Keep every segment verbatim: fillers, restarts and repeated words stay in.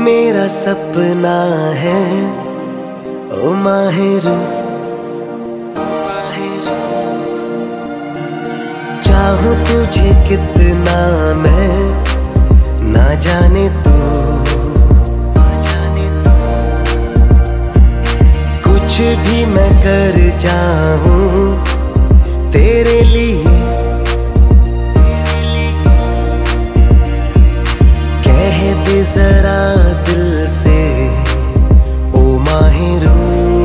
मेरा सपना है ओ माहिरू, चाहूं तुझे कितना मैं ना जाने तू, कुछ भी मैं कर जाऊं तेरे लिए, कह दे जरा दिल से ओ माहिरू,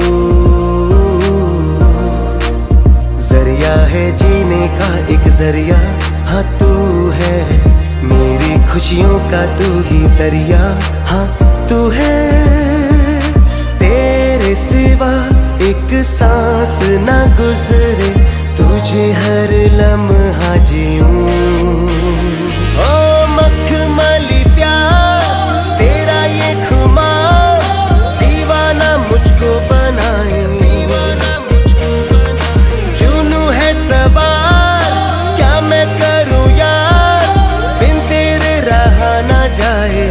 जरिया है जीने का एक जरिया, हाँ तू है मेरी खुशियों का, तू ही दरिया, हाँ तू है, तेरे सिवा एक सांस ना गुजरे, तुझे हर लम्हा जीऊं। ओ मखमली प्यार तेरा ये खुमार, दीवाना मुझको बनाए, दीवाना मुझको बनाए, जुनू है सवार क्या मैं करूं यार, बिन तेरे रहा ना जाए,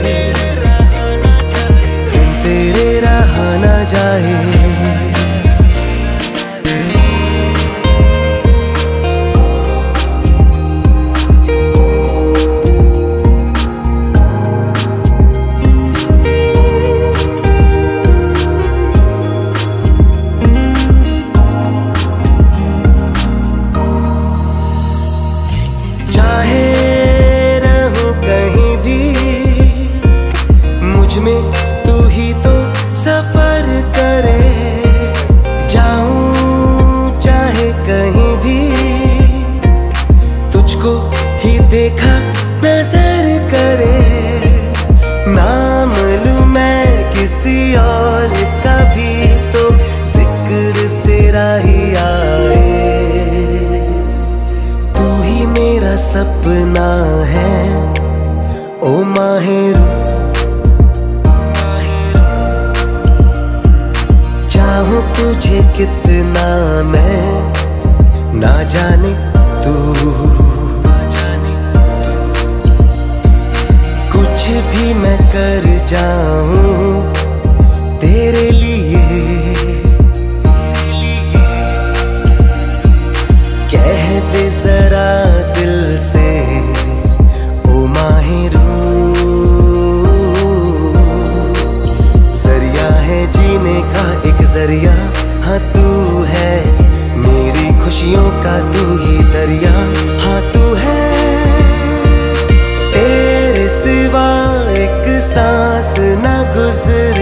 बिन तेरे रहा ना जाए। तू ही तो सफर करे, जाऊं चाहे कहीं भी, तुझको ही देखा नजर करे, नाम लूं मैं किसी और का भी तो जिक्र तेरा ही आए, तू ही मेरा सपना है ओ माहिरू, चाहूं तुझे कितना मैं ना जाने तू, ना जाने तू, कुछ भी मैं कर जाऊं तेरे लिए, तेरे लिए, कह दे जरा दिल से ओ माहिरू, जरिया है जीने का एक जरिया, हाँ तू है मेरी खुशियों का, तू ही दरिया, हाँ तू है, तेरे सिवा एक सांस ना गुजरे,